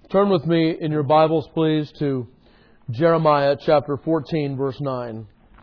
Turn with me in your Bibles, please, to Jeremiah chapter 14, verse 9.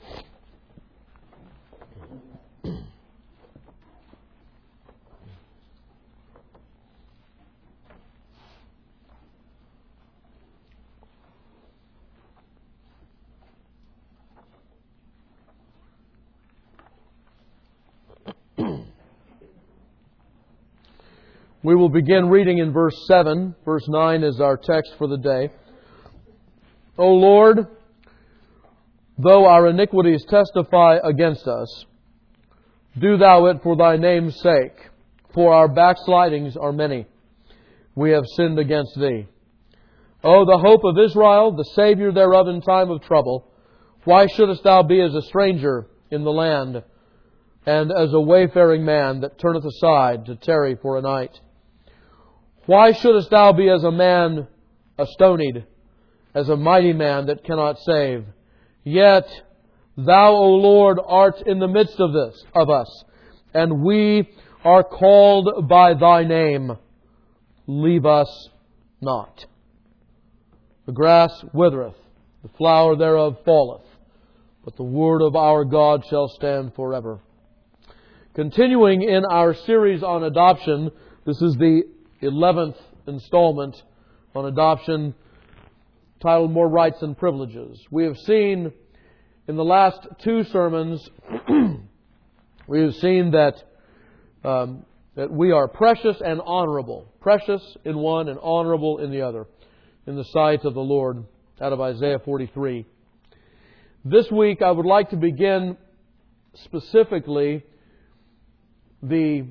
We will begin reading in verse 7. Verse 9 is our text for the day. O Lord, though our iniquities testify against us, do Thou it for Thy name's sake, for our backslidings are many. We have sinned against Thee. O the hope of Israel, the Savior thereof in time of trouble, why shouldest Thou be as a stranger in the land, and as a wayfaring man that turneth aside to tarry for a night? Why shouldest Thou be as a man astonied, as a mighty man that cannot save? Yet Thou, O Lord, art in the midst of us, and we are called by Thy name. Leave us not. The grass withereth, the flower thereof falleth, but the word of our God shall stand forever. Continuing in our series on adoption, this is the 11th installment on adoption, titled More Rights and Privileges. We have seen in the last two sermons, we have seen that we are precious and honorable. Precious in one and honorable in the other, in the sight of the Lord, out of Isaiah 43. This week I would like to begin specifically the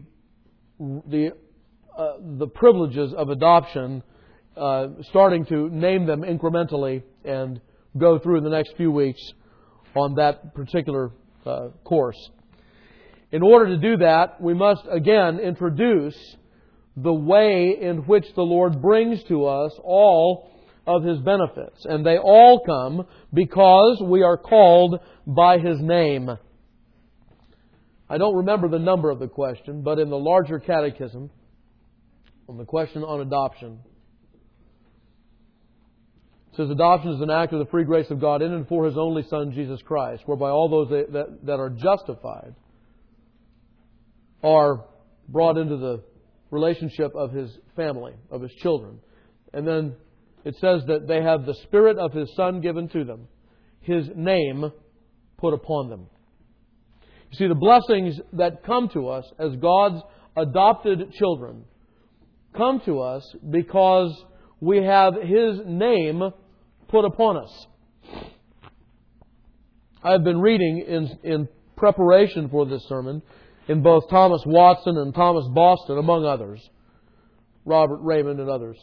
privileges of adoption, starting to name them incrementally and go through in the next few weeks on that particular course. In order to do that, we must again introduce the way in which the Lord brings to us all of His benefits. And they all come because we are called by His name. I don't remember the number of the question, but in the larger catechism, on the question on adoption, it says, adoption is an act of the free grace of God in and for His only Son, Jesus Christ, whereby all those that are justified are brought into the relationship of His family, of His children. And then it says that they have the Spirit of His Son given to them, His name put upon them. You see, the blessings that come to us as God's adopted children come to us because we have His name put upon us. I've been reading in preparation for this sermon in both Thomas Watson and Thomas Boston, among others, Robert Raymond and others.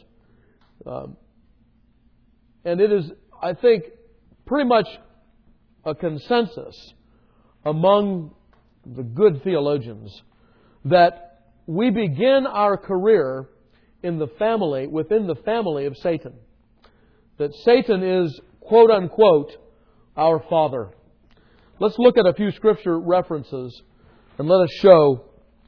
And it is, I think, pretty much a consensus among the good theologians that we begin our career in the family, within the family of Satan. That Satan is, quote unquote, our father. Let's look at a few scripture references and let us show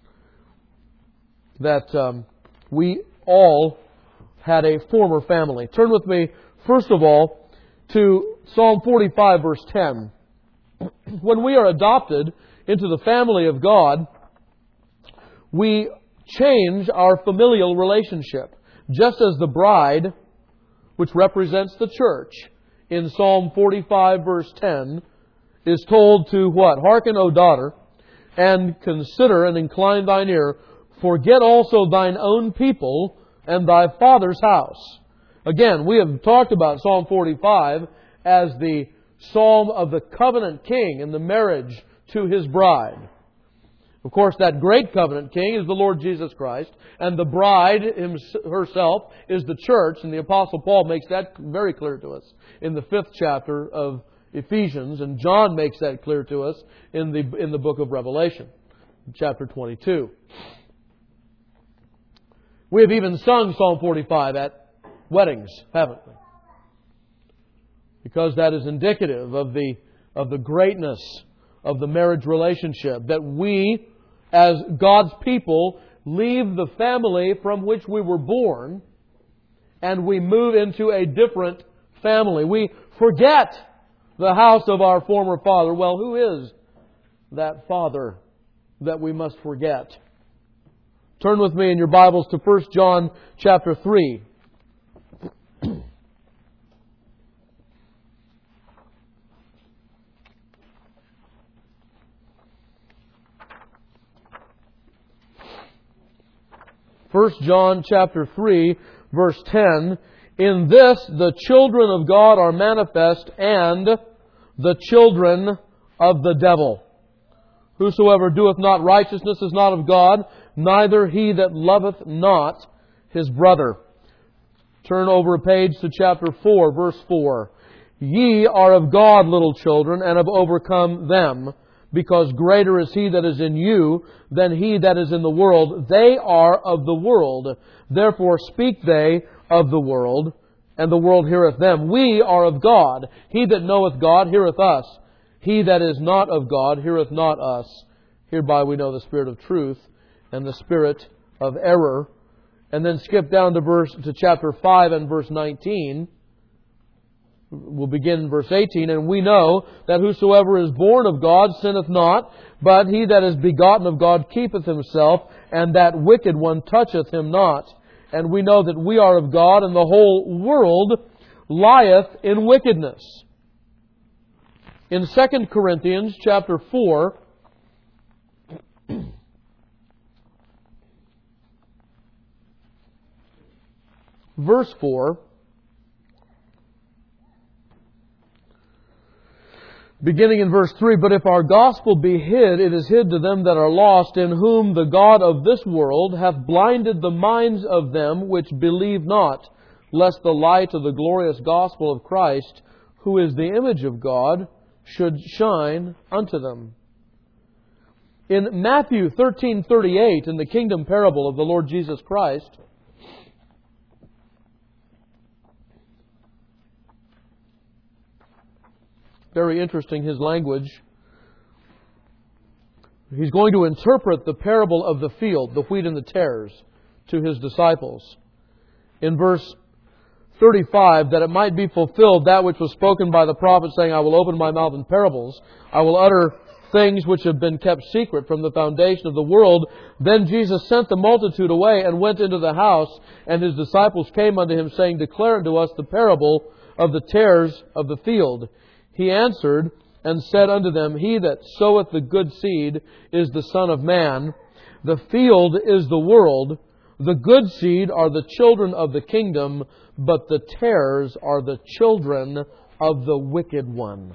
that we all had a former family. Turn with me, first of all, to Psalm 45, verse 10. When we are adopted into the family of God, we change our familial relationship. Just as the bride, which represents the church, in Psalm 45, verse 10, is told to what? Hearken, O daughter, and consider and incline thine ear. Forget also thine own people and thy father's house. Again, we have talked about Psalm 45 as the psalm of the covenant king and the marriage to his bride. Of course, that great covenant king is the Lord Jesus Christ, and the bride herself is the church, and the Apostle Paul makes that very clear to us in the 5th chapter of Ephesians, and John makes that clear to us in the book of Revelation, chapter 22. We have even sung Psalm 45 at weddings, haven't we? Because that is indicative of the greatness of the marriage relationship, that we, as God's people, leave the family from which we were born and we move into a different family. We forget the house of our former father. Well, who is that father that we must forget? Turn with me in your Bibles to 1 John chapter 3. 1 John chapter 3, verse 10, "In this the children of God are manifest, and the children of the devil. Whosoever doeth not righteousness is not of God, neither he that loveth not his brother." Turn over a page to chapter 4, verse 4. "Ye are of God, little children, and have overcome them, because greater is He that is in you than he that is in the world. They are of the world, therefore speak they of the world, and the world heareth them. We are of God. He that knoweth God heareth us. He that is not of God heareth not us. Hereby we know the spirit of truth and the spirit of error." And then skip down to chapter 5 and verse 19. We'll begin in verse 18. "And we know that whosoever is born of God sinneth not, but he that is begotten of God keepeth himself, and that wicked one toucheth him not. And we know that we are of God, and the whole world lieth in wickedness." In 2 Corinthians chapter 4, verse 4, beginning in verse 3, "But if our gospel be hid, it is hid to them that are lost, in whom the God of this world hath blinded the minds of them which believe not, lest the light of the glorious gospel of Christ, who is the image of God, should shine unto them." In Matthew 13:38, in the kingdom parable of the Lord Jesus Christ, very interesting, his language. He's going to interpret the parable of the field, the wheat and the tares, to His disciples. In verse 35, "That it might be fulfilled that which was spoken by the prophet, saying, I will open my mouth in parables. I will utter things which have been kept secret from the foundation of the world. Then Jesus sent the multitude away and went into the house, and His disciples came unto Him, saying, Declare unto us the parable of the tares of the field. He answered and said unto them, He that soweth the good seed is the Son of Man. The field is the world. The good seed are the children of the kingdom, but the tares are the children of the wicked one."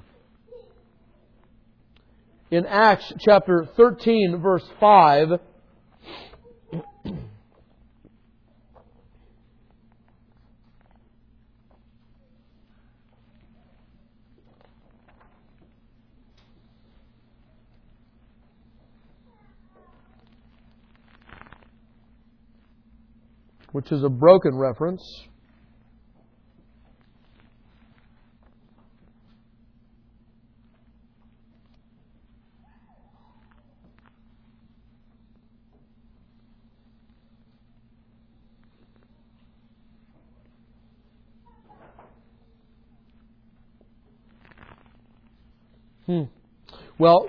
In Acts chapter 13, verse 5, which is a broken reference. Well,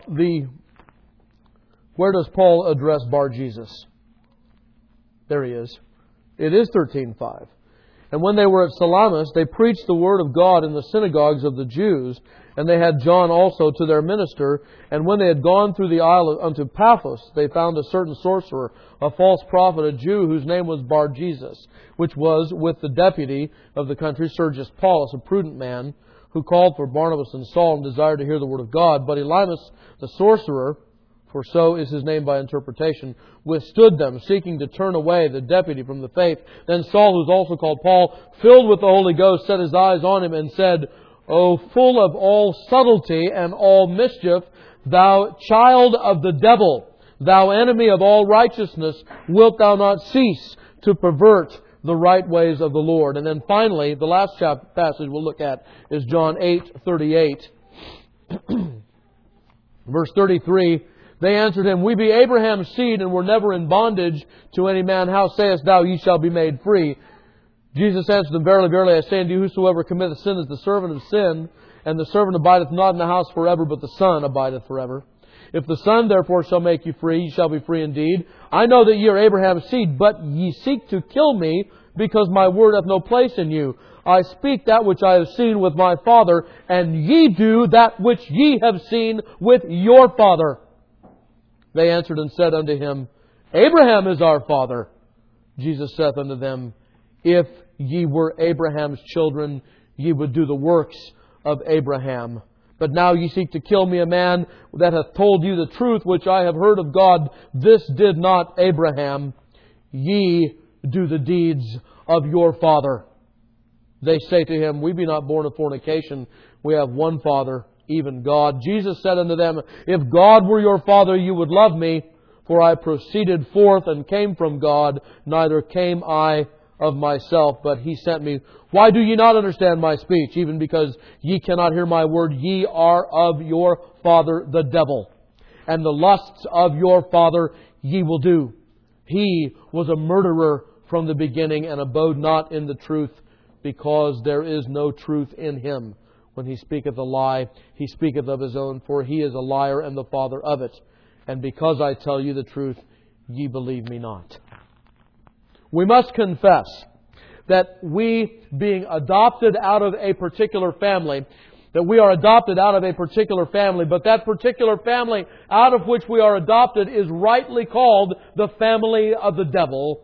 where does Paul address Bar-Jesus? There he is. It is 13:5. "And when they were at Salamis, they preached the word of God in the synagogues of the Jews, and they had John also to their minister. And when they had gone through the isle unto Paphos, they found a certain sorcerer, a false prophet, a Jew, whose name was Bar-Jesus, which was with the deputy of the country, Sergius Paulus, a prudent man, who called for Barnabas and Saul and desired to hear the word of God. But Elymas, the sorcerer, for so is his name by interpretation, withstood them, seeking to turn away the deputy from the faith. Then Saul, who is also called Paul, filled with the Holy Ghost, set his eyes on him and said, O full of all subtlety and all mischief, thou child of the devil, thou enemy of all righteousness, wilt thou not cease to pervert the right ways of the Lord? And then finally, the last passage we'll look at is John 8:38. Verse 33, "They answered him, We be Abraham's seed, and were never in bondage to any man. How sayest thou, ye shall be made free? Jesus answered them, Verily, verily, I say unto you, whosoever committeth sin is the servant of sin, and the servant abideth not in the house forever, but the Son abideth forever. If the Son therefore shall make you free, ye shall be free indeed. I know that ye are Abraham's seed, but ye seek to kill me, because my word hath no place in you. I speak that which I have seen with my Father, and ye do that which ye have seen with your father. They answered and said unto him, Abraham is our father. Jesus saith unto them, If ye were Abraham's children, ye would do the works of Abraham. But now ye seek to kill me, a man that hath told you the truth which I have heard of God. This did not Abraham. Ye do the deeds of your father. They say to him, We be not born of fornication. We have one Father, even God. Jesus said unto them, If God were your Father, you would love me, for I proceeded forth and came from God, neither came I of myself, but He sent me. Why do ye not understand my speech? Even because ye cannot hear my word, ye are of your father the devil, and the lusts of your father ye will do. He was a murderer from the beginning, and abode not in the truth, because there is no truth in him. When he speaketh a lie, he speaketh of his own, for he is a liar and the father of it. And because I tell you the truth, ye believe me not. We must confess that we, being adopted out of a particular family, that we are adopted out of a particular family, but that particular family out of which we are adopted is rightly called the family of the devil.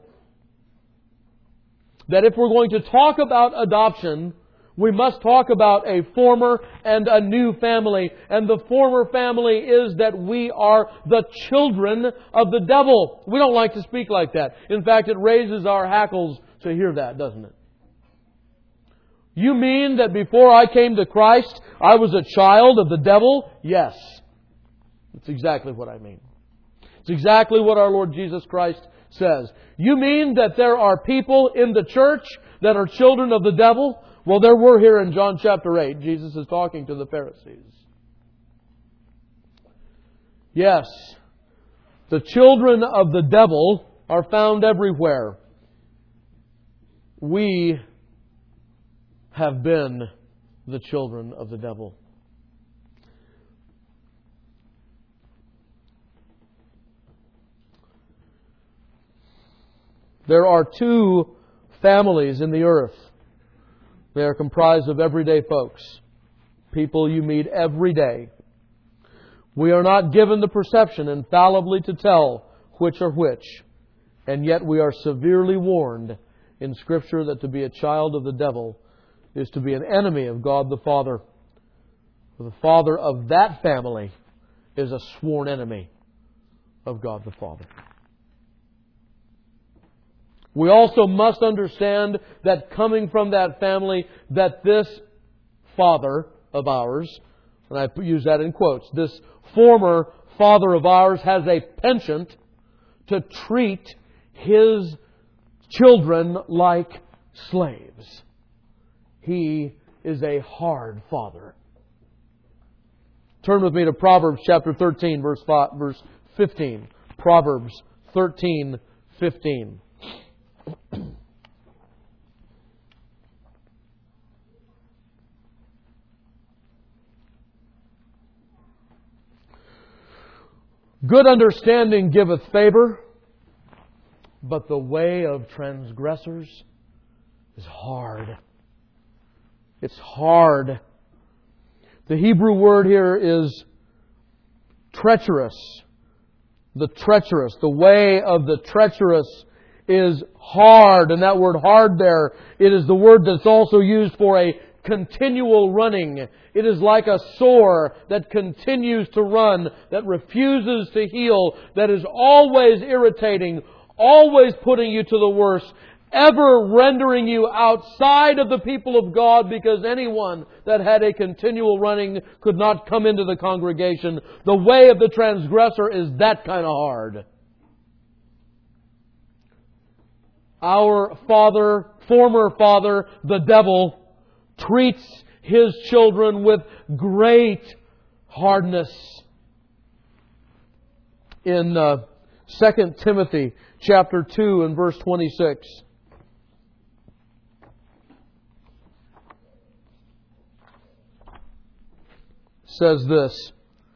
That if we're going to talk about adoption, we must talk about a former and a new family. And the former family is that we are the children of the devil. We don't like to speak like that. In fact, it raises our hackles to hear that, doesn't it? You mean that before I came to Christ, I was a child of the devil? Yes. That's exactly what I mean. It's exactly what our Lord Jesus Christ says. You mean that there are people in the church that are children of the devil? Well, there were here in John chapter 8. Jesus is talking to the Pharisees. Yes, the children of the devil are found everywhere. We have been the children of the devil. There are two families in the earth. They are comprised of everyday folks. People you meet every day. We are not given the perception infallibly to tell which are which. And yet we are severely warned in Scripture that to be a child of the devil is to be an enemy of God the Father. The father of that family is a sworn enemy of God the Father. We also must understand that coming from that family, that this father of ours, and I use that in quotes, this former father of ours has a penchant to treat his children like slaves. He is a hard father. Turn with me to Proverbs chapter 13, verse 15. Proverbs 13:15. Good understanding giveth favor, but the way of transgressors is hard. It's hard. The Hebrew word here is treacherous. The treacherous. The way of the treacherous is hard. And that word hard there, it is the word that's also used for a continual running. It is like a sore that continues to run, that refuses to heal, that is always irritating, always putting you to the worse, ever rendering you outside of the people of God, because anyone that had a continual running could not come into the congregation. The way of the transgressor is that kind of hard. Our former father, the devil, treats his children with great hardness. In 2 Timothy chapter 2 and verse 26. says this.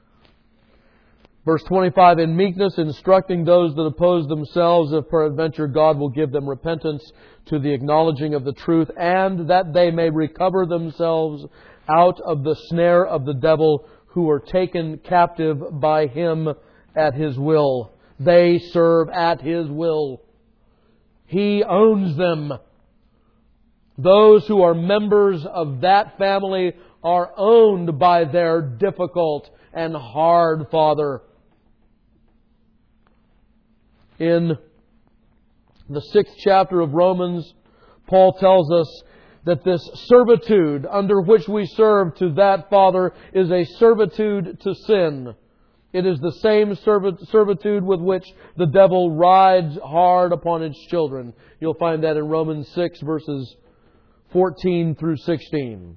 Verse 25, in meekness instructing those that oppose themselves, if peradventure God will give them repentance to the acknowledging of the truth, and that they may recover themselves out of the snare of the devil, who are taken captive by him at his will. They serve at his will. He owns them. Those who are members of that family are owned by their difficult and hard Father. In the 6th chapter of Romans, Paul tells us that this servitude under which we serve to that Father is a servitude to sin. It is the same servitude with which the devil rides hard upon its children. You'll find that in Romans 6 verses 14 through 16.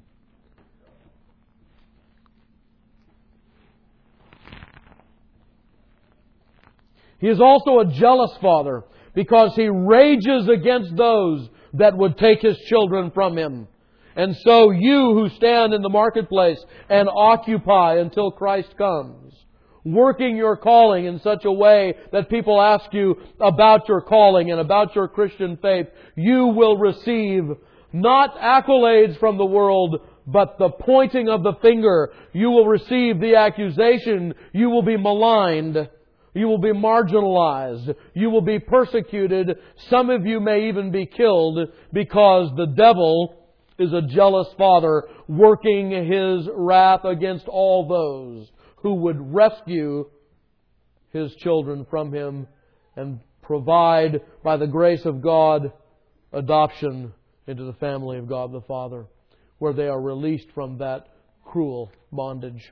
He is also a jealous Father, because He rages against those that would take His children from Him. And so you who stand in the marketplace and occupy until Christ comes, working your calling in such a way that people ask you about your calling and about your Christian faith, you will receive not accolades from the world, but the pointing of the finger. You will receive the accusation. You will be maligned. You will be marginalized. You will be persecuted. Some of you may even be killed, because the devil is a jealous Father working his wrath against all those who would rescue His children from him and provide, by the grace of God, adoption into the family of God the Father, where they are released from that cruel bondage.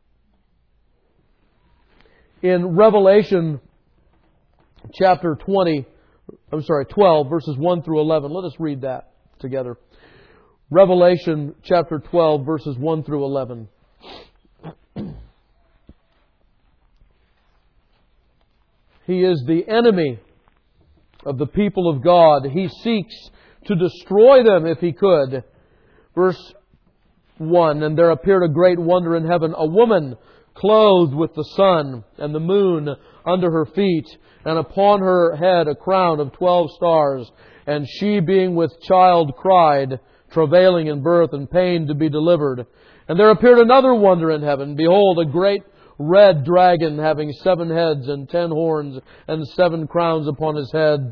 In Revelation chapter 12, verses 1 through 11, let us read that together. Revelation chapter 12, verses 1 through 11. He is the enemy of the people of God. He seeks to destroy them if he could. Verse 1, and there appeared a great wonder in heaven, a woman clothed with the sun and the moon under her feet, and upon her head a crown of 12 stars. And she, being with child, cried, travailing in birth and pain to be delivered. And there appeared another wonder in heaven. Behold, a great red dragon, having 7 heads and 10 horns, and 7 crowns upon his heads,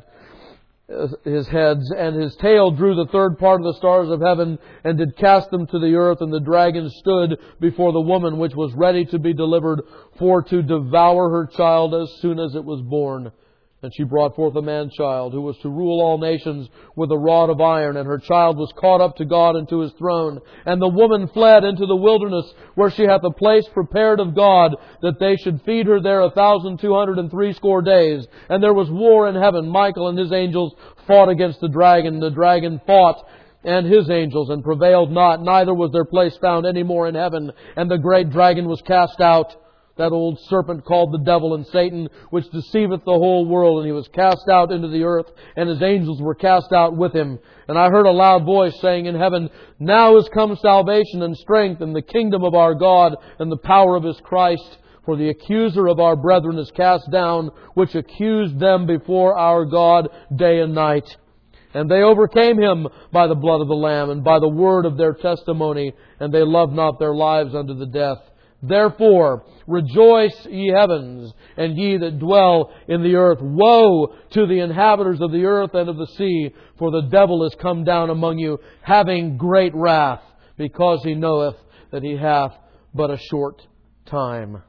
and his tail drew the third part of the stars of heaven, and did cast them to the earth. And the dragon stood before the woman, which was ready to be delivered, for to devour her child as soon as it was born. And she brought forth a man-child, who was to rule all nations with a rod of iron. And her child was caught up to God and to His throne. And the woman fled into the wilderness, where she hath a place prepared of God, that they should feed her there 1,260 days. And there was war in heaven. Michael and his angels fought against the dragon. The dragon fought and his angels, and prevailed not. Neither was their place found any more in heaven. And the great dragon was cast out, that old serpent called the devil and Satan, which deceiveth the whole world. And he was cast out into the earth, and his angels were cast out with him. And I heard a loud voice saying in heaven, Now is come salvation and strength, and the kingdom of our God, and the power of His Christ. For the accuser of our brethren is cast down, which accused them before our God day and night. And they overcame him by the blood of the Lamb, and by the word of their testimony, and they loved not their lives unto the death. Therefore, rejoice, ye heavens, and ye that dwell in the earth. Woe to the inhabitants of the earth and of the sea, for the devil is come down among you, having great wrath, because he knoweth that he hath but a short time.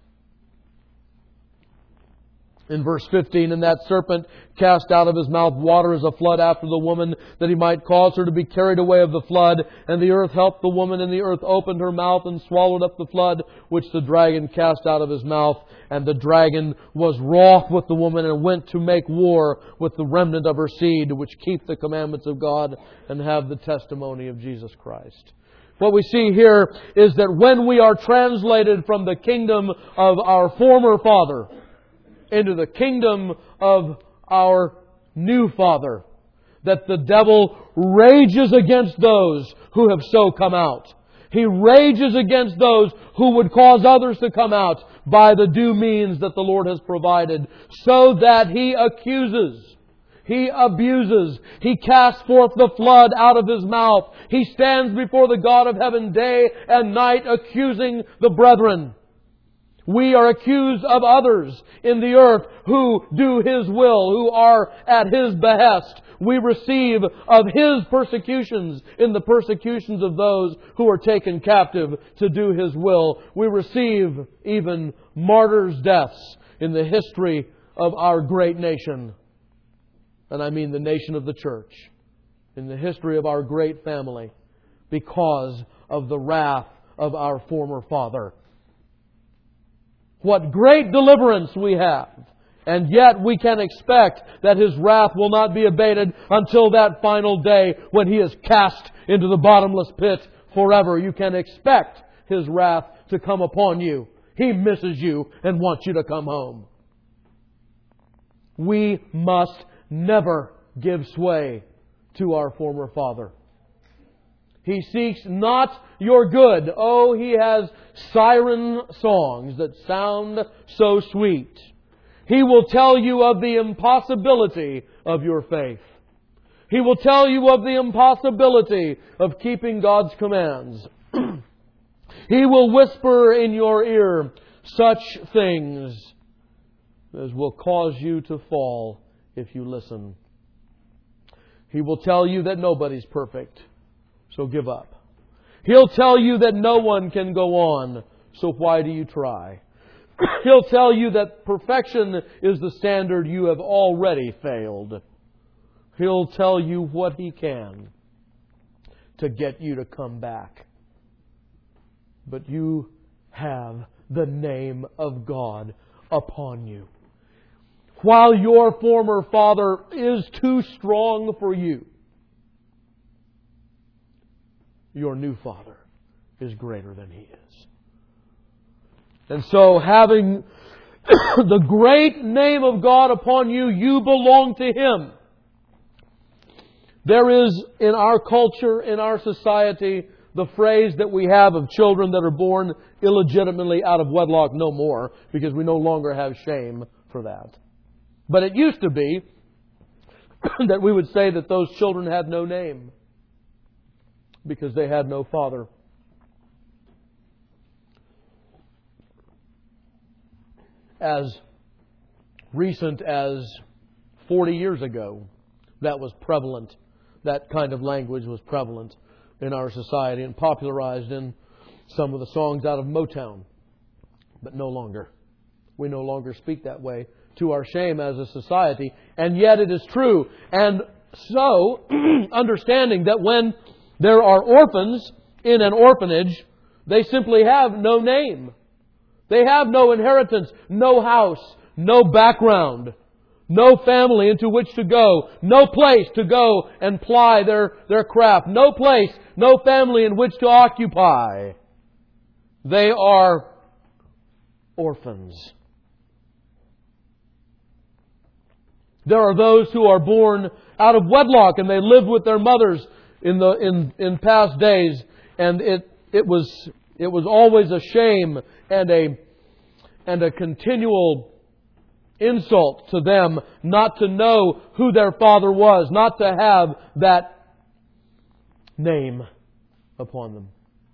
In verse 15, and that serpent cast out of his mouth water as a flood after the woman, that he might cause her to be carried away of the flood. And the earth helped the woman, and the earth opened her mouth and swallowed up the flood, which the dragon cast out of his mouth. And the dragon was wroth with the woman, and went to make war with the remnant of her seed, which keep the commandments of God and have the testimony of Jesus Christ. What we see here is that when we are translated from the kingdom of our former father into the kingdom of our new Father, that the devil rages against those who have so come out. He rages against those who would cause others to come out by the due means that the Lord has provided, so that He accuses, He abuses, He casts forth the flood out of His mouth. He stands before the God of heaven day and night accusing the brethren. We are accused of others in the earth who do His will, who are at His behest. We receive of His persecutions in the persecutions of those who are taken captive to do His will. We receive even martyrs' deaths in the history of our great nation. And I mean the nation of the church. In the history of our great family. Because of the wrath of our former father. What great deliverance we have! And yet we can expect that His wrath will not be abated until that final day when He is cast into the bottomless pit forever. You can expect His wrath to come upon you. He misses you and wants you to come home. We must never give sway to our former father. He seeks not your good. Oh, he has siren songs that sound so sweet. He will tell you of the impossibility of your faith. He will tell you of the impossibility of keeping God's commands. He will whisper in your ear such things as will cause you to fall if you listen. He will tell you that nobody's perfect, so give up. He'll tell you that no one can go on, so why do you try? He'll tell you that perfection is the standard you have already failed. He'll tell you what he can to get you to come back. But you have the name of God upon you. While your former father is too strong for you, your new father is greater than he is. And so, having the great name of God upon you, you belong to Him. There is, in our culture, in our society, the phrase that we have of children that are born illegitimately out of wedlock no more, because we no longer have shame for that. But it used to be that we would say that those children had no name because they had no father. As recent as 40 years ago, that was prevalent. That kind of language was prevalent in our society and popularized in some of the songs out of Motown. But no longer. We no longer speak that way, to our shame as a society. And yet it is true. And so, understanding that when there are orphans in an orphanage, they simply have no name. They have no inheritance, no house, no background, no family into which to go, no place to go and ply their craft, no place, no family in which to occupy. They are orphans. There are those who are born out of wedlock and they lived with their mothers in past days, and it was always a shame and a continual insult to them not to know who their father was, not to have that name upon them.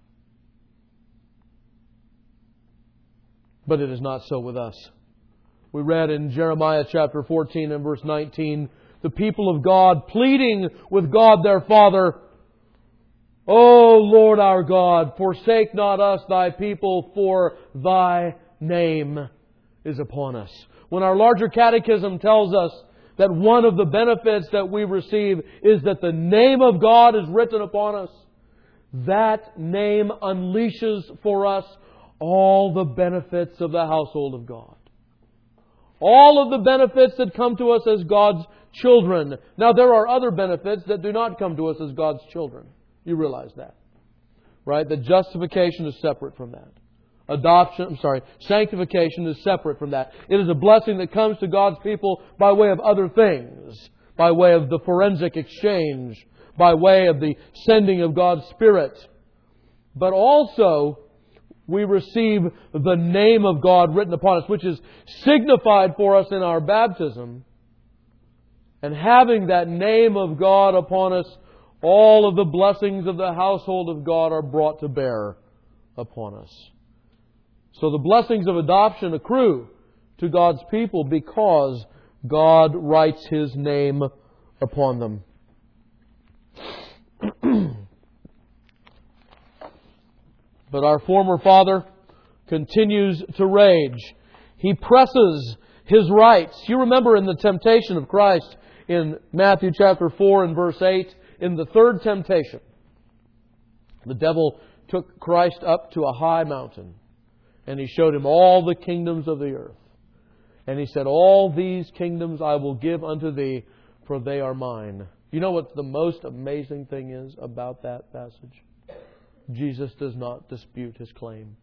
But it is not so with us. We read in Jeremiah chapter 14 and verse 19, the people of God pleading with God their Father, O Lord our God, forsake not us thy people, for thy name is upon us. When our larger catechism tells us that one of the benefits that we receive is that the name of God is written upon us, that name unleashes for us all the benefits of the household of God. All of the benefits that come to us as God's children. Now, there are other benefits that do not come to us as God's children. You realize that, right? That justification is separate from that. Sanctification is separate from that. It is a blessing that comes to God's people by way of other things. By way of the forensic exchange. By way of the sending of God's Spirit. but also we receive the name of God written upon us, which is signified for us in our baptism. And having that name of God upon us, all of the blessings of the household of God are brought to bear upon us. So the blessings of adoption accrue to God's people because God writes His name upon them. But our former father continues to rage. He presses his rights. You remember in the temptation of Christ in Matthew chapter 4 and verse 8, in the third temptation, the devil took Christ up to a high mountain and He showed Him all the kingdoms of the earth. And He said, all these kingdoms I will give unto thee, for they are mine. You know what the most amazing thing is about that passage? Jesus does not dispute His claim.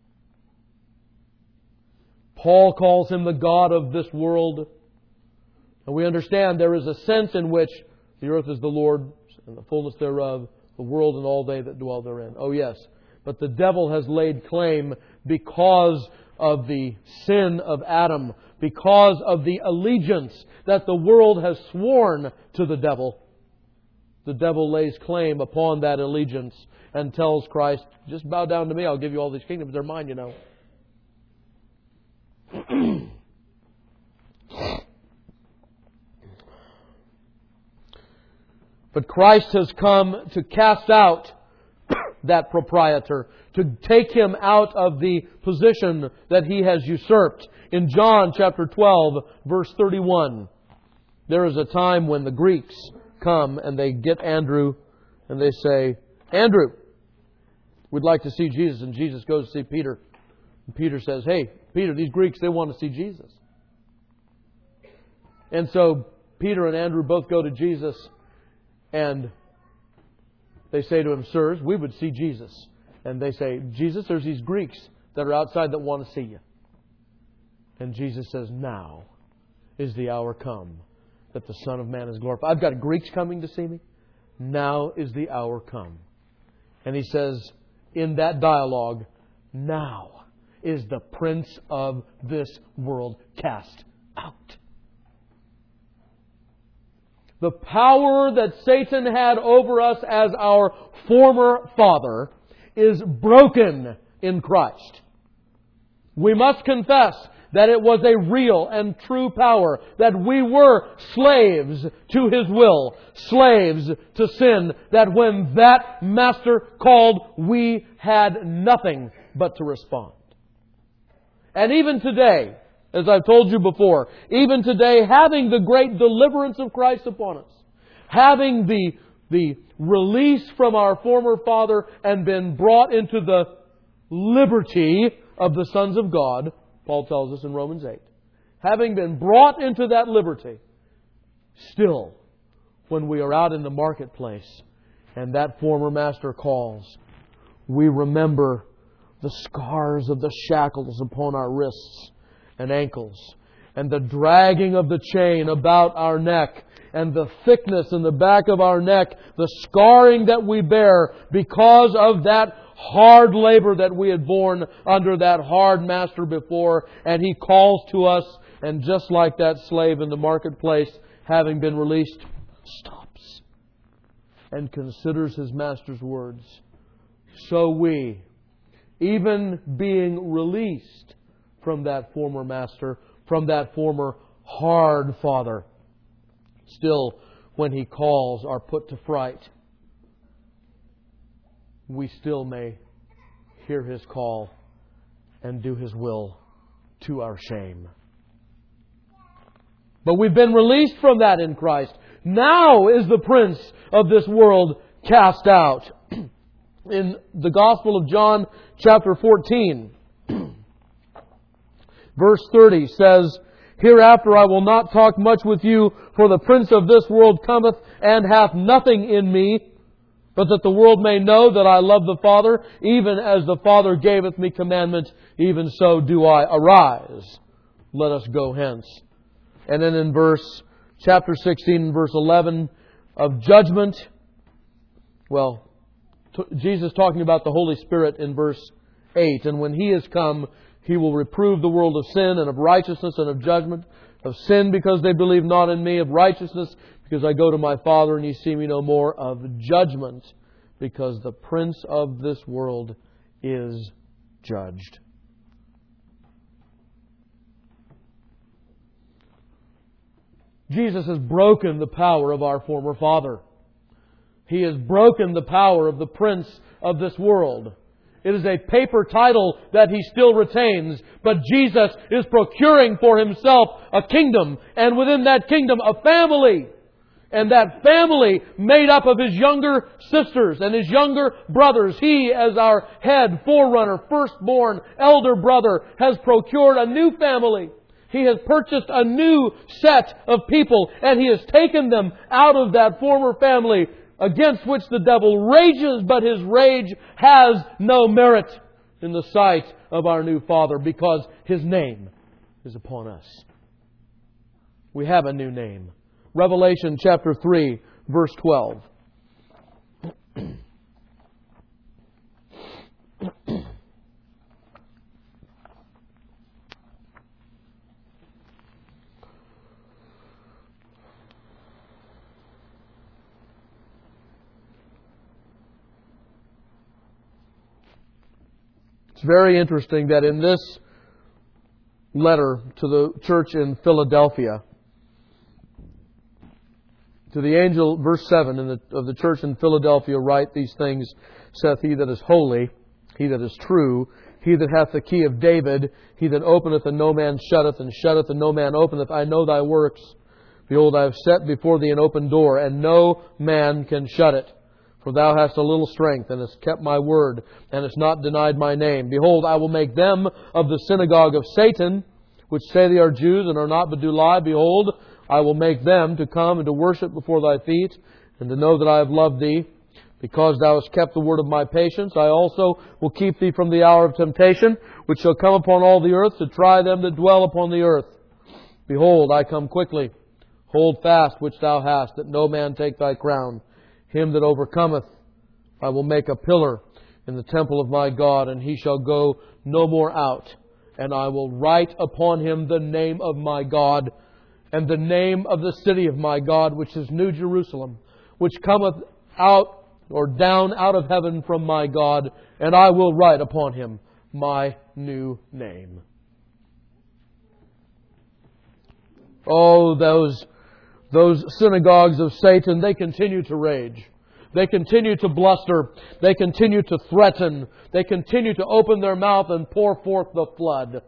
Paul calls Him the God of this world. And we understand there is a sense in which the earth is the Lord's and the fullness thereof, the world and all they that dwell therein. Oh yes, but the devil has laid claim because of the sin of Adam, because of the allegiance that the world has sworn to the devil. The devil lays claim upon that allegiance and tells Christ, just bow down to me, I'll give you all these kingdoms. They're mine, you know. But Christ has come to cast out that proprietor, to take him out of the position that he has usurped. In John chapter 12, verse 31, there is a time when the Greeks come and they get Andrew and they say, Andrew, we'd like to see Jesus. And Jesus goes to see Peter. And Peter says, hey, Peter, these Greeks, they want to see Jesus. And so Peter and Andrew both go to Jesus and they say to him, sirs, we would see Jesus. And they say, Jesus, there's these Greeks that are outside that want to see you. And Jesus says, now is the hour come that the Son of Man is glorified. I've got Greeks coming to see me. Now is the hour come. And He says in that dialogue, now is the prince of this world cast out. The power that Satan had over us as our former father is broken in Christ. We must confess that it was a real and true power, that we were slaves to His will, slaves to sin, that when that master called, we had nothing but to respond. And even today, as I've told you before, even today, having the great deliverance of Christ upon us, having the release from our former father and been brought into the liberty of the sons of God, Paul tells us in Romans 8. Having been brought into that liberty, still, when we are out in the marketplace and that former master calls, we remember the scars of the shackles upon our wrists and ankles, and the dragging of the chain about our neck, and the thickness in the back of our neck, the scarring that we bear because of that hard labor that we had borne under that hard master before. And He calls to us, and just like that slave in the marketplace, having been released, stops and considers his master's words. So we, even being released from that former master, from that former hard father, still, when He calls, are put to fright. We still may hear His call and do His will to our shame. But we've been released from that in Christ. Now is the prince of this world cast out. In the Gospel of John, chapter 14, verse 30 says, hereafter I will not talk much with you, for the prince of this world cometh and hath nothing in me, but that the world may know that I love the Father, even as the Father gaveth me commandment, even so do I. Arise, let us go hence. And then in chapter 16, verse 11, of judgment, well, Jesus talking about the Holy Spirit in verse 8. And when He is come, He will reprove the world of sin and of righteousness and of judgment. Of sin because they believe not in Me. Of righteousness because I go to My Father and ye see Me no more. Of judgment because the prince of this world is judged. Jesus has broken the power of our former father. He has broken the power of the prince of this world. It is a paper title that He still retains, but Jesus is procuring for Himself a kingdom, and within that kingdom a family. And that family made up of His younger sisters and His younger brothers. He, as our head, forerunner, firstborn, elder brother, has procured a new family. He has purchased a new set of people, and He has taken them out of that former family against which the devil rages, but his rage has no merit in the sight of our new Father, because His name is upon us. We have a new name. Revelation chapter 3, verse 12. It's very interesting that in this letter to the church in Philadelphia, to the angel, verse 7 of the church in Philadelphia, write these things, saith He that is holy, He that is true, He that hath the key of David, He that openeth and no man shutteth, and shutteth and no man openeth. I know thy works. Behold, I have set before thee an open door, and no man can shut it. For thou hast a little strength, and hast kept My word, and hast not denied My name. Behold, I will make them of the synagogue of Satan, which say they are Jews, and are not, but do lie. Behold, I will make them to come and to worship before Thy feet, and to know that I have loved Thee. Because Thou hast kept the word of My patience, I also will keep Thee from the hour of temptation, which shall come upon all the earth, to try them that dwell upon the earth. Behold, I come quickly. Hold fast which thou hast, that no man take thy crown. Him that overcometh, I will make a pillar in the temple of My God, and he shall go no more out. And I will write upon him the name of My God, and the name of the city of My God, which is New Jerusalem, which cometh out or down out of heaven from My God, and I will write upon him My new name. Oh, those synagogues of Satan, they continue to rage. They continue to bluster. They continue to threaten. They continue to open their mouth and pour forth the flood.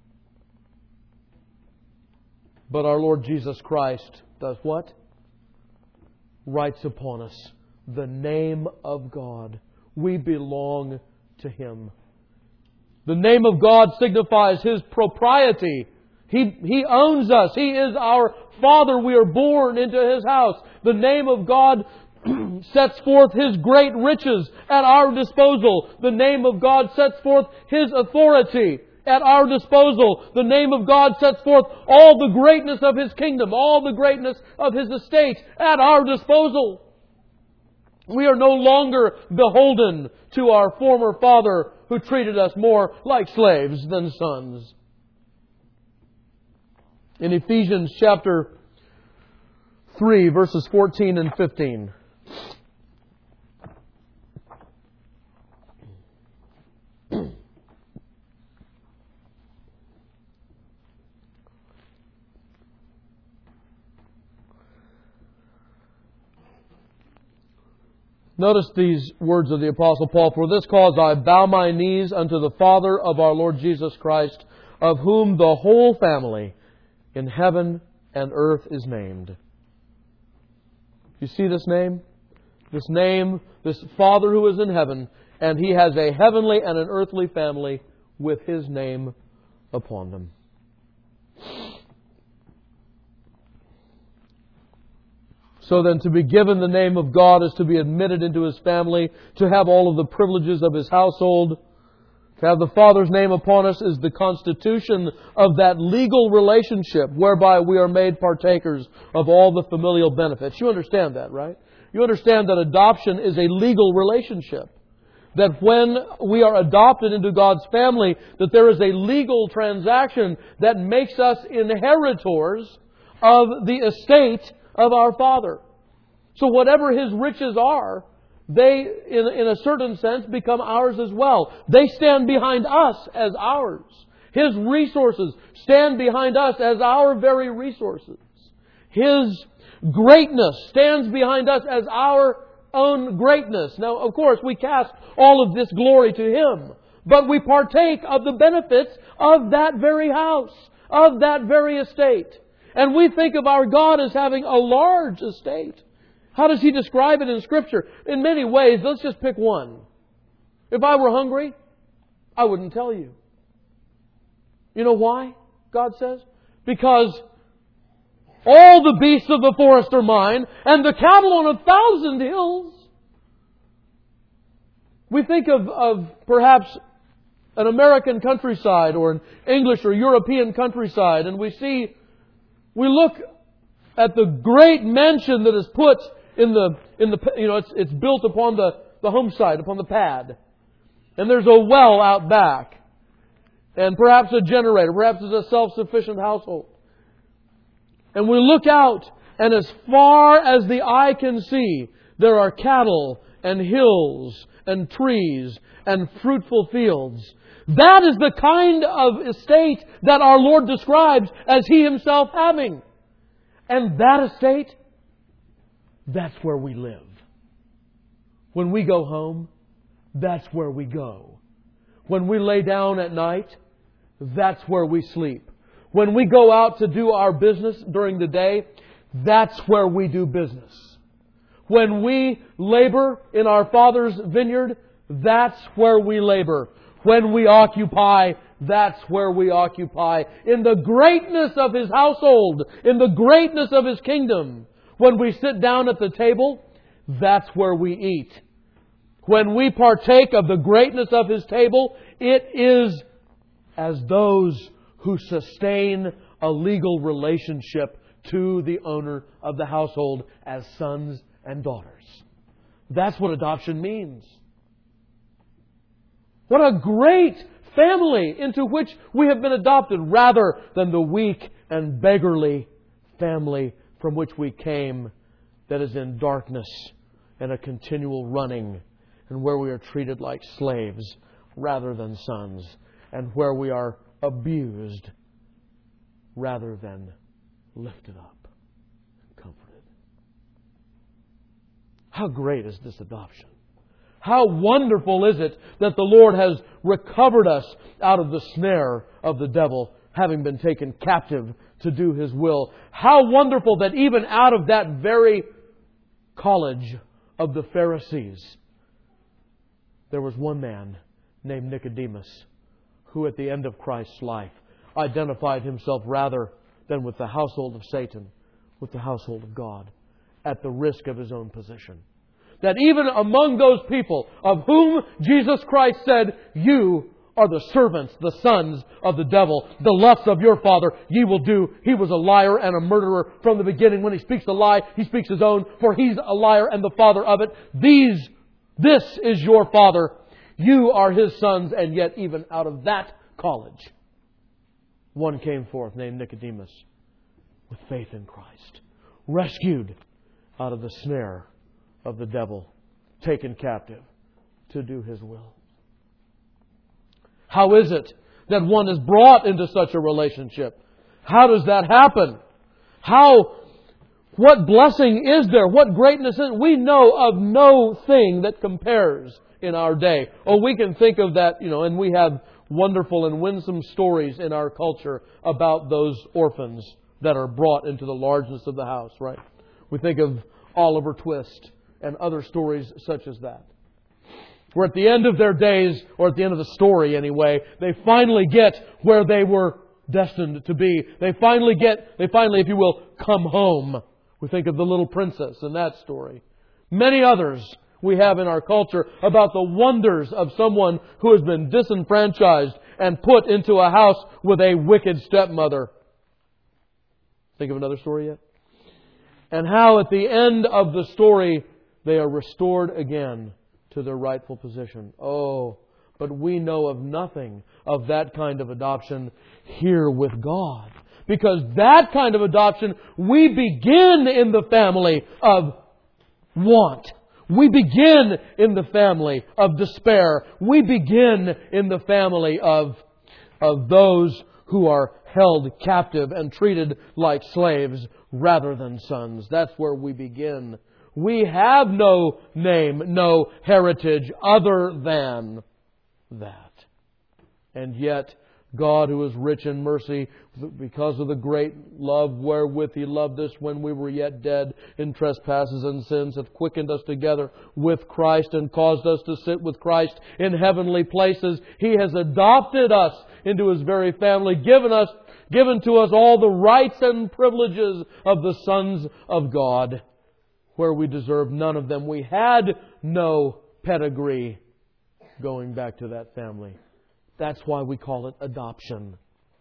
But our Lord Jesus Christ does what? Writes upon us the name of God. We belong to Him. The name of God signifies His propriety. He owns us. He is our Father. We are born into His house. The name of God sets forth His great riches at our disposal. The name of God sets forth His authority at our disposal. The name of God sets forth all the greatness of His kingdom, all the greatness of His estate at our disposal. We are no longer beholden to our former father who treated us more like slaves than sons. In Ephesians chapter 3, verses 14 and 15. Notice these words of the Apostle Paul. For this cause I bow my knees unto the Father of our Lord Jesus Christ, of whom the whole family in heaven and earth is named. You see this name? This name, this Father who is in heaven, and He has a heavenly and an earthly family with His name upon them. So then, to be given the name of God is to be admitted into His family, to have all of the privileges of His household. To have the Father's name upon us is the constitution of that legal relationship whereby we are made partakers of all the familial benefits. You understand that, right? you understand that adoption is a legal relationship. That when we are adopted into God's family, that there is a legal transaction that makes us inheritors of the estate of our Father. So whatever His riches are, they, in a certain sense, become ours as well. They stand behind us as ours. His resources stand behind us as our very resources. His greatness stands behind us as our own greatness. Now, of course, we cast all of this glory to Him, but we partake of the benefits of that very house, of that very estate. And we think of our God as having a large estate. How does He describe it in Scripture? In many ways. Let's just pick one. If I were hungry, I wouldn't tell you. You know why, God says? Because all the beasts of the forest are mine, and the cattle on 1,000 hills. We think of perhaps an American countryside or an English or European countryside, and we look at the great mansion that is put in the it's built upon the home site, upon the pad. And there's a well out back. And perhaps a generator, perhaps it's a self-sufficient household. And we look out, and as far as the eye can see, there are cattle and hills and trees and fruitful fields. That is the kind of estate that our Lord describes as He Himself having. And that estate, that's where we live. When we go home, that's where we go. When we lay down at night, that's where we sleep. When we go out to do our business during the day, that's where we do business. When we labor in our Father's vineyard, that's where we labor. When we occupy, that's where we occupy. In the greatness of His household, in the greatness of His kingdom, when we sit down at the table, that's where we eat. When we partake of the greatness of His table, it is as those who sustain a legal relationship to the owner of the household as sons and daughters. That's what adoption means. What a great family into which we have been adopted, rather than the weak and beggarly family from which we came, that is in darkness and a continual running, and where we are treated like slaves rather than sons, and where we are abused rather than lifted up and comforted. How great is this adoption? How wonderful is it that the Lord has recovered us out of the snare of the devil, having been taken captive to do His will. How wonderful that even out of that very college of the Pharisees, there was one man named Nicodemus, who at the end of Christ's life identified himself rather than with the household of Satan, with the household of God, at the risk of his own position. That even among those people of whom Jesus Christ said, "You are the servants, the sons of the devil, the lusts of your father ye will do," he was a liar and a murderer from the beginning. When he speaks a lie, he speaks his own, for he's a liar and the father of it. This is your father. You are his sons, and yet even out of that college, one came forth named Nicodemus with faith in Christ, rescued out of the snare of the devil, taken captive to do his will. How is it that one is brought into such a relationship? How does that happen? What blessing is there? What greatness is it? We know of no thing that compares in our day. Oh, we can think of that, and we have wonderful and winsome stories in our culture about those orphans that are brought into the largeness of the house, right? We think of Oliver Twist and other stories such as that, where at the end of their days, or at the end of the story anyway, they finally get where they were destined to be. They finally, if you will, come home. We think of the little princess in that story. Many others we have in our culture about the wonders of someone who has been disenfranchised and put into a house with a wicked stepmother. Think of another story yet? And how at the end of the story, they are restored again to their rightful position. Oh, but we know of nothing of that kind of adoption here with God. Because that kind of adoption, we begin in the family of want. We begin in the family of despair. We begin in the family of those who are held captive and treated like slaves rather than sons. That's where we begin. We have no name, no heritage other than that. And yet, God, who is rich in mercy, because of the great love wherewith He loved us when we were yet dead in trespasses and sins, hath quickened us together with Christ and caused us to sit with Christ in heavenly places. He has adopted us into His very family, given to us all the rights and privileges of the sons of God, where we deserve none of them. We had no pedigree going back to that family. That's why we call it adoption.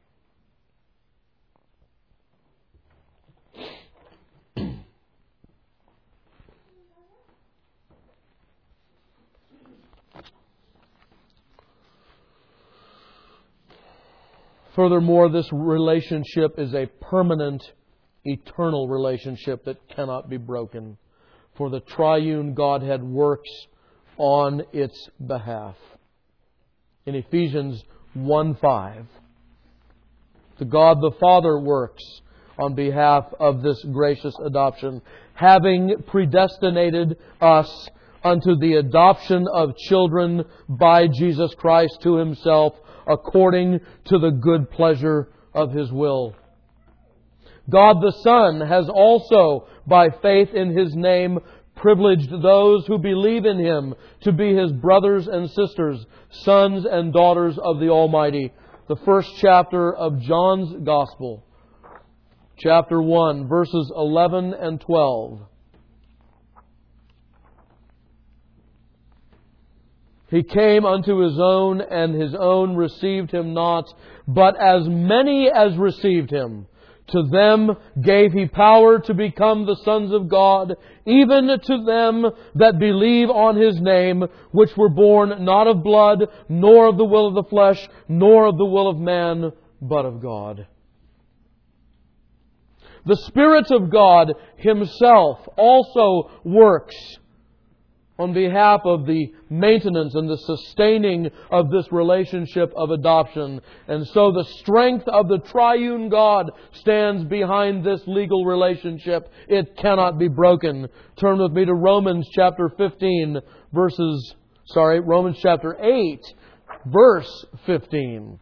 Furthermore, this relationship is a permanent, eternal relationship that cannot be broken. For the triune Godhead works on its behalf. In Ephesians 1:5, the God the Father works on behalf of this gracious adoption, having predestinated us unto the adoption of children by Jesus Christ to Himself, according to the good pleasure of His will. God the Son has also, by faith in His name, privileged those who believe in Him to be His brothers and sisters, sons and daughters of the Almighty. The first chapter of John's Gospel, chapter 1, verses 11 and 12. He came unto His own, and His own received Him not. But as many as received Him, to them gave He power to become the sons of God, even to them that believe on His name, which were born not of blood, nor of the will of the flesh, nor of the will of man, but of God. The Spirit of God Himself also works on behalf of the maintenance and the sustaining of this relationship of adoption. And so the strength of the triune God stands behind this legal relationship. It cannot be broken. Turn with me to Romans chapter 8, verse 15.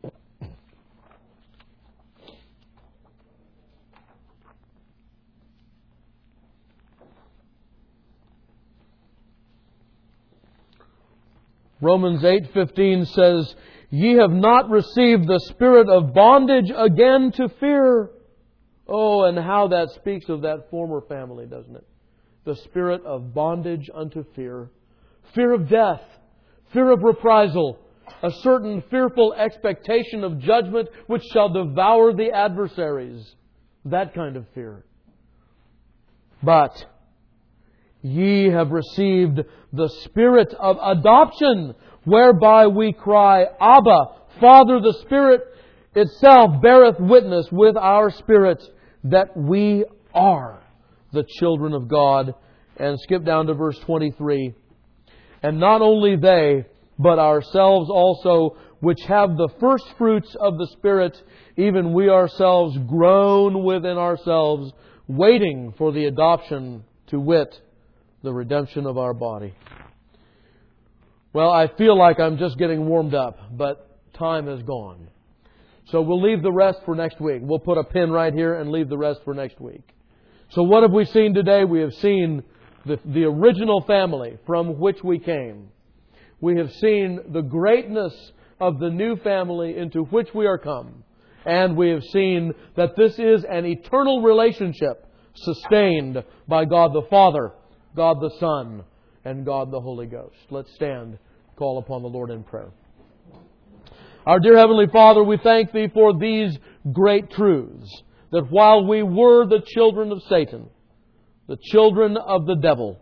Romans 8:15 says, Ye have not received the spirit of bondage again to fear. Oh, and how that speaks of that former family, doesn't it? The spirit of bondage unto fear. Fear of death. Fear of reprisal. A certain fearful expectation of judgment which shall devour the adversaries. That kind of fear. But ye have received the Spirit of adoption, whereby we cry, Abba, Father. The Spirit itself beareth witness with our spirit that we are the children of God. And skip down to verse 23. And not only they, but ourselves also, which have the first fruits of the Spirit, even we ourselves groan within ourselves, waiting for the adoption, to wit, the redemption of our body. Well, I feel like I'm just getting warmed up, but time has gone. So we'll leave the rest for next week. We'll put a pin right here and leave the rest for next week. So what have we seen today? We have seen the original family from which we came. We have seen the greatness of the new family into which we are come. And we have seen that this is an eternal relationship sustained by God the Father, God the Son, and God the Holy Ghost. Let's stand, call upon the Lord in prayer. Our dear Heavenly Father, we thank Thee for these great truths, that while we were the children of Satan, the children of the devil,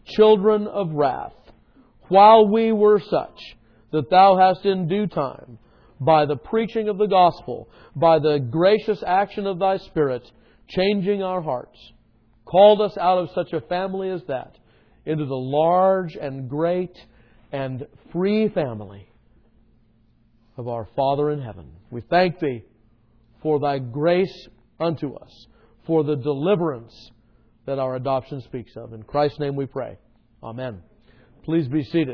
children of wrath, while we were such, that Thou hast in due time, by the preaching of the gospel, by the gracious action of Thy Spirit, changing our hearts, called us out of such a family as that into the large and great and free family of our Father in heaven. We thank Thee for Thy grace unto us, for the deliverance that our adoption speaks of. In Christ's name we pray. Amen. Please be seated.